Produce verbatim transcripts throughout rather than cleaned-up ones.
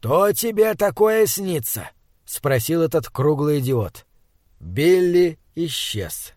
«Что тебе такое снится?» — спросил этот круглый идиот. Билли исчез.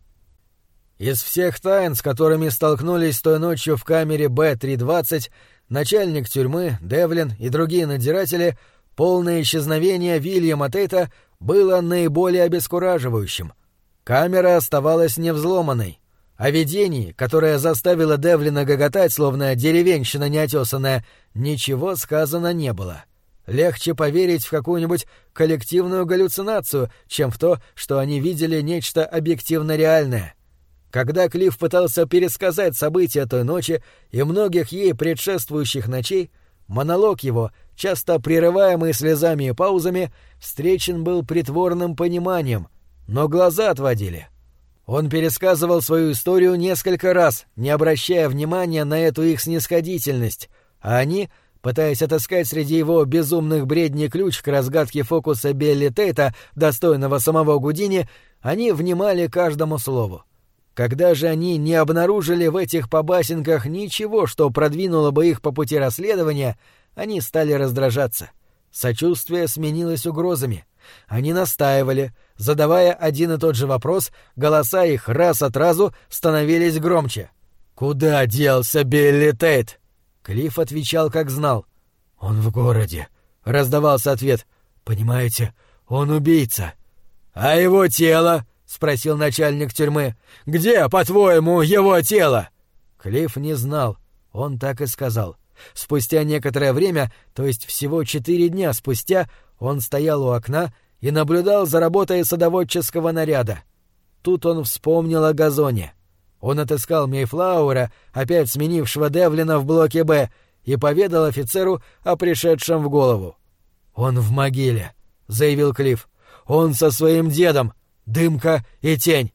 Из всех тайн, с которыми столкнулись той ночью в камере Б триста двадцать, начальник тюрьмы, Девлин и другие надзиратели, полное исчезновение Вильяма Тейта было наиболее обескураживающим. Камера оставалась невзломанной. О видении, которое заставило Девлина гоготать, словно деревенщина неотесанная, ничего сказано не было. Легче поверить в какую-нибудь коллективную галлюцинацию, чем в то, что они видели нечто объективно реальное. Когда Клифф пытался пересказать события той ночи и многих ей предшествующих ночей, монолог его, часто прерываемый слезами и паузами, встречен был притворным пониманием, но глаза отводили. Он пересказывал свою историю несколько раз, не обращая внимания на эту их снисходительность, а они, пытаясь отыскать среди его безумных бредней ключ к разгадке фокуса Билли Тейта, достойного самого Гудини, они внимали каждому слову. Когда же они не обнаружили в этих побасенках ничего, что продвинуло бы их по пути расследования, они стали раздражаться. Сочувствие сменилось угрозами. Они настаивали. Задавая один и тот же вопрос, голоса их раз от разу становились громче. «Куда делся Билли Тейт?» Клифф отвечал, как знал. «Он в городе», — раздавался ответ. «Понимаете, он убийца». «А его тело?» — спросил начальник тюрьмы. «Где, по-твоему, его тело?» Клифф не знал. Он так и сказал. Спустя некоторое время, то есть всего четыре дня спустя, он стоял у окна и наблюдал за работой садоводческого наряда. Тут он вспомнил о газоне. Он отыскал Мейфлауэра, опять сменившего Девлина в блоке «Б», и поведал офицеру о пришедшем в голову. «Он в могиле», — заявил Клифф. «Он со своим дедом, Дымка и Тень».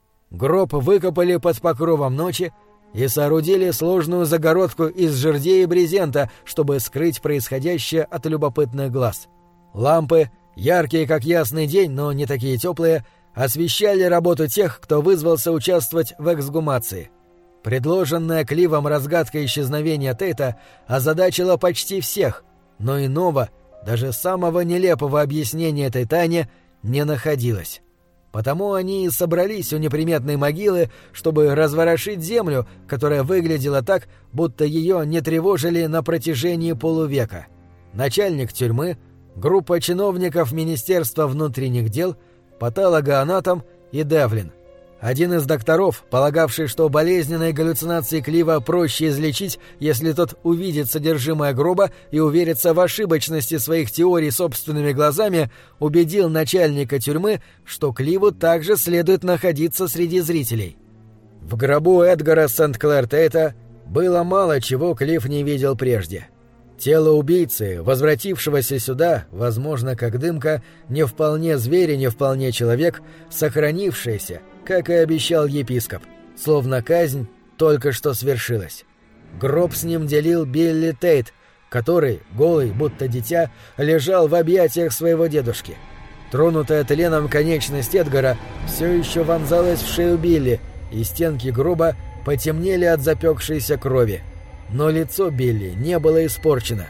Гроб выкопали под покровом ночи и соорудили сложную загородку из жердей и брезента, чтобы скрыть происходящее от любопытных глаз. Лампы, яркие как ясный день, но не такие теплые, освещали работу тех, кто вызвался участвовать в эксгумации. Предложенная Кливом разгадка исчезновения Тейта озадачила почти всех, но иного, даже самого нелепого объяснения этой тайне не находилось. Потому они и собрались у неприметной могилы, чтобы разворошить землю, которая выглядела так, будто ее не тревожили на протяжении полувека. Начальник тюрьмы, группа чиновников Министерства внутренних дел, патологоанатом и Девлин. Один из докторов, полагавший, что болезненные галлюцинации Клива проще излечить, если тот увидит содержимое гроба и уверится в ошибочности своих теорий собственными глазами, убедил начальника тюрьмы, что Кливу также следует находиться среди зрителей. В гробу Эдгара Сент-Клэр Тейта было мало чего Клифф не видел прежде. Тело убийцы, возвратившегося сюда, возможно, как дымка, не вполне зверь и не вполне человек, сохранившееся, как и обещал епископ, словно казнь только что свершилась. Гроб с ним делил Билли Тейт, который, голый, будто дитя, лежал в объятиях своего дедушки. Тронутая тленом конечность Эдгара все еще вонзалась в шею Билли, и стенки гроба потемнели от запекшейся крови. Но лицо Билли не было испорчено.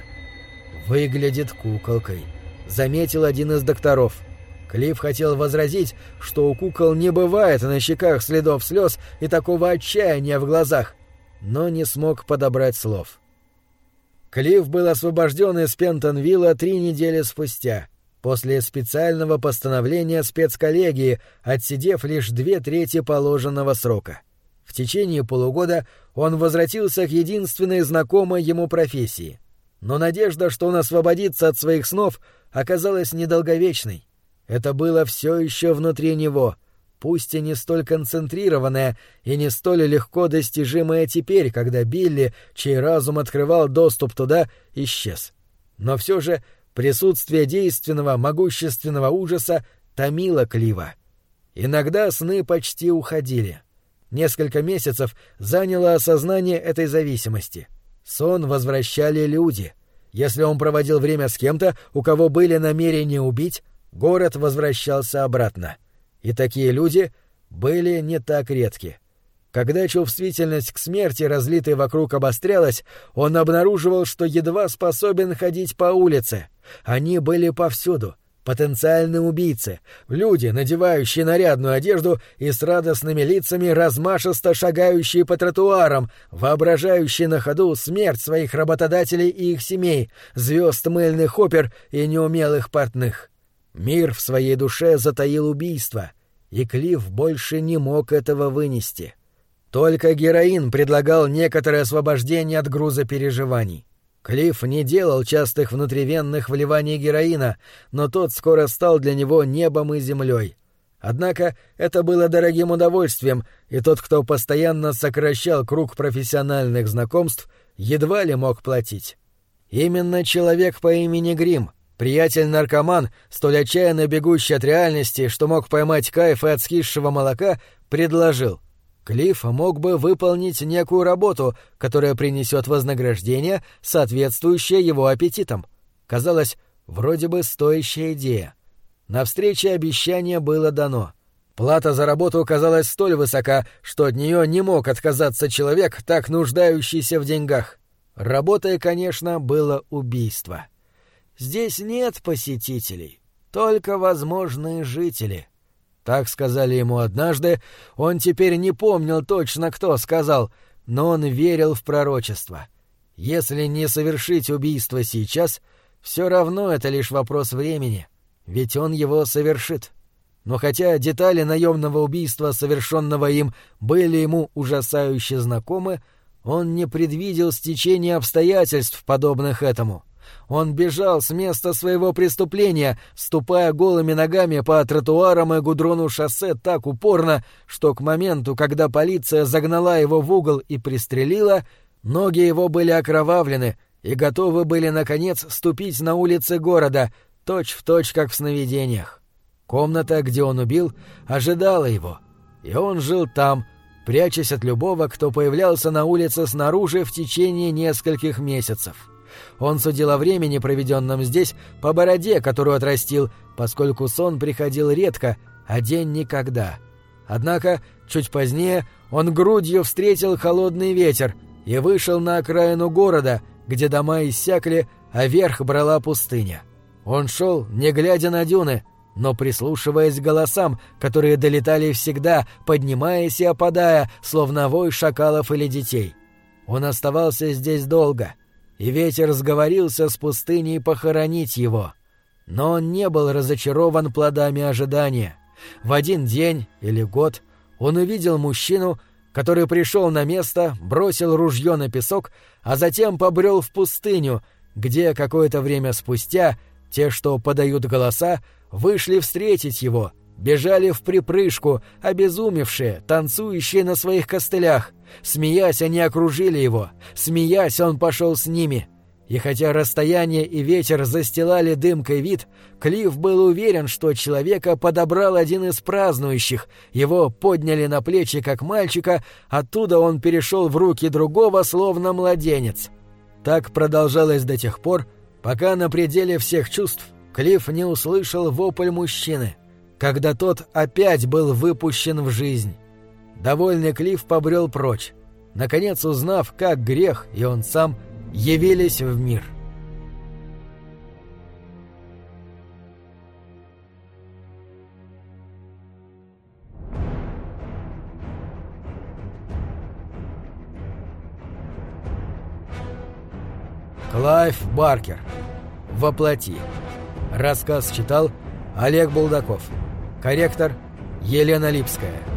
«Выглядит куколкой», — заметил один из докторов. Клифф хотел возразить, что у кукол не бывает на щеках следов слез и такого отчаяния в глазах, но не смог подобрать слов. Клифф был освобожден из Пентонвилла три недели спустя, после специального постановления спецколлегии, отсидев лишь две трети положенного срока. В течение полугода он возвратился к единственной знакомой ему профессии. Но надежда, что он освободится от своих снов, оказалась недолговечной. Это было все еще внутри него, пусть и не столь концентрированное и не столь легко достижимое теперь, когда Билли, чей разум открывал доступ туда, исчез. Но все же присутствие действенного, могущественного ужаса томило Клива. Иногда сны почти уходили. Несколько месяцев заняло осознание этой зависимости. Сон возвращали люди. Если он проводил время с кем-то, у кого были намерения убить, город возвращался обратно. И такие люди были не так редки. Когда чувствительность к смерти, разлитой вокруг, обострялась, он обнаруживал, что едва способен ходить по улице. Они были повсюду. Потенциальные убийцы, люди, надевающие нарядную одежду и с радостными лицами размашисто шагающие по тротуарам, воображающие на ходу смерть своих работодателей и их семей, звезд мыльных опер и неумелых портных. Мир в своей душе затаил убийство, и Клифф больше не мог этого вынести. Только героин предлагал некоторое освобождение от груза переживаний. Клифф не делал частых внутривенных вливаний героина, но тот скоро стал для него небом и землей. Однако это было дорогим удовольствием, и тот, кто постоянно сокращал круг профессиональных знакомств, едва ли мог платить. Именно человек по имени Грим, приятель-наркоман, столь отчаянно бегущий от реальности, что мог поймать кайф и от скисшего молока, предложил: Клифф мог бы выполнить некую работу, которая принесет вознаграждение, соответствующее его аппетитам. Казалось, вроде бы стоящая идея. На встрече обещание было дано. Плата за работу казалась столь высока, что от нее не мог отказаться человек, так нуждающийся в деньгах. Работой, конечно, было убийство. «Здесь нет посетителей, только возможные жители». Так сказали ему однажды, он теперь не помнил точно, кто сказал, но он верил в пророчество. Если не совершить убийство сейчас, все равно это лишь вопрос времени, ведь он его совершит. Но хотя детали наемного убийства, совершенного им, были ему ужасающе знакомы, он не предвидел стечения обстоятельств, подобных этому. Он бежал с места своего преступления, ступая голыми ногами по тротуарам и гудрону шоссе так упорно, что к моменту, когда полиция загнала его в угол и пристрелила, ноги его были окровавлены и готовы были, наконец, ступить на улицы города, точь-в-точь, как в сновидениях. Комната, где он убил, ожидала его, и он жил там, прячась от любого, кто появлялся на улице снаружи в течение нескольких месяцев. Он судил о времени, проведенном здесь, по бороде, которую отрастил, поскольку сон приходил редко, а день никогда. Однако, чуть позднее, он грудью встретил холодный ветер и вышел на окраину города, где дома иссякли, а верх брала пустыня. Он шел, не глядя на дюны, но прислушиваясь к голосам, которые долетали всегда, поднимаясь и опадая, словно вой шакалов или детей. Он оставался здесь долго, и ветер сговорился с пустыней похоронить его. Но он не был разочарован плодами ожидания. В один день или год он увидел мужчину, который пришел на место, бросил ружье на песок, а затем побрел в пустыню, где какое-то время спустя те, что подают голоса, вышли встретить его, бежали вприпрыжку, обезумевшие, танцующие на своих костылях. Смеясь, они окружили его. Смеясь, он пошел с ними. И хотя расстояние и ветер застилали дымкой вид, Клифф был уверен, что человека подобрал один из празднующих. Его подняли на плечи, как мальчика, оттуда он перешел в руки другого, словно младенец. Так продолжалось до тех пор, пока на пределе всех чувств Клифф не услышал вопль мужчины, когда тот опять был выпущен в жизнь. Довольный Клифф побрел прочь, наконец узнав, как грех и он сам явились в мир. Клайв Баркер. Воплоти. Рассказ читал Олег Булдаков. Корректор Елена Липская.